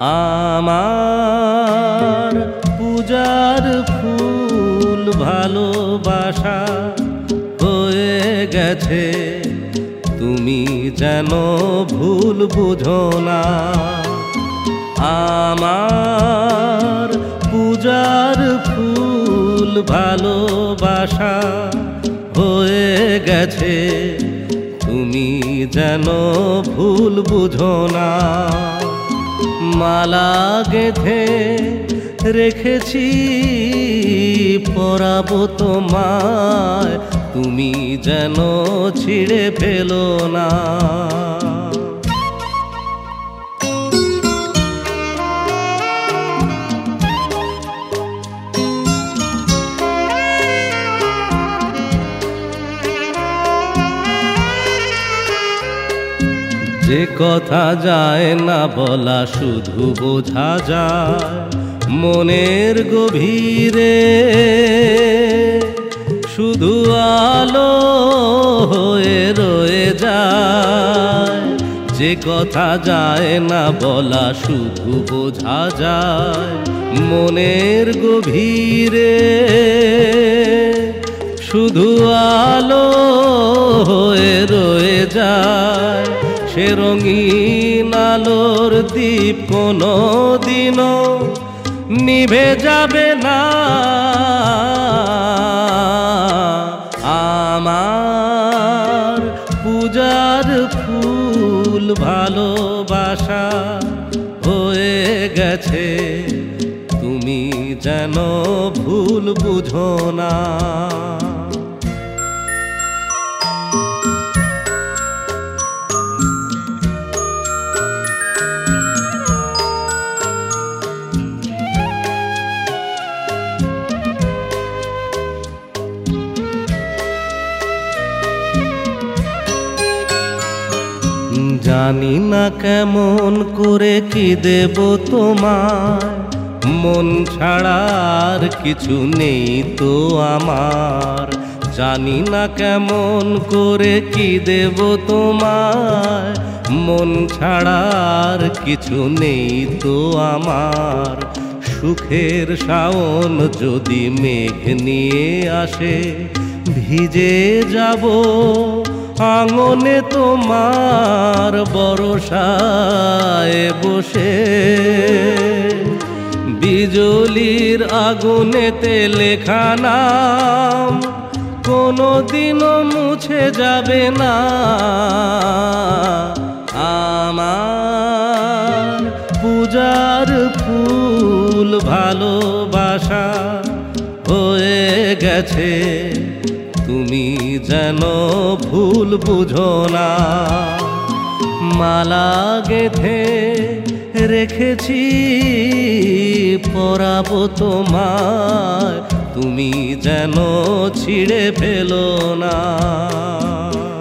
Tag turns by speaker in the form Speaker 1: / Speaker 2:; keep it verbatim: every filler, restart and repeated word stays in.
Speaker 1: আমার পূজার ফুল ভালোবাসা হয়ে গেছে, তুমি যেন ভুল বুঝো না। আমার পূজার ফুল ভালোবাসা হয়ে গেছে, তুমি যেন ভুল বুঝো না। মালা গেঁথে রেখেছি পরাবো তোমায়, তুমি যেন ছিঁড়ে ফেলো না। যে কথা যায় না বলা শুধু বোঝা যায় মনের গভীরে, শুধু আলো হয়ে রয়ে যায়। যে কথা যায় না বলা শুধু বোঝা যায় মনের গভীরে, শুধু আলো হয়ে রয়ে যায়। সে রঙিন আলোর দীপ কোনো দিনও নিভে যাবে না। আমার পূজার ফুল ভালোবাসা হয়ে গেছে, তুমি যেন ভুল বুঝো না। জানি না কেমন করে কি দেব তোমায়, মন ছাড়ার কিছু নেই তো আমার। জানি না কেমন করে কি দেব তোমায়, মন ছাড়ার কিছু নেই তো আমার। সুখের শাওন যদি মেঘ নিয়ে আসে, ভিজে যাব আঙনে তোমার বরসায় বসে। বিজলির আগুনেতে লেখা নাম কোনোদিনও মুছে যাবে না। আমার পূজার ফুল ভালোবাসা হয়ে গেছে, তুমি যেন ভুল বুঝো না। মালা গেঁথে রেখেছি পরাবো তোমায়, তুমি যেন ছিঁড়ে ফেলো না।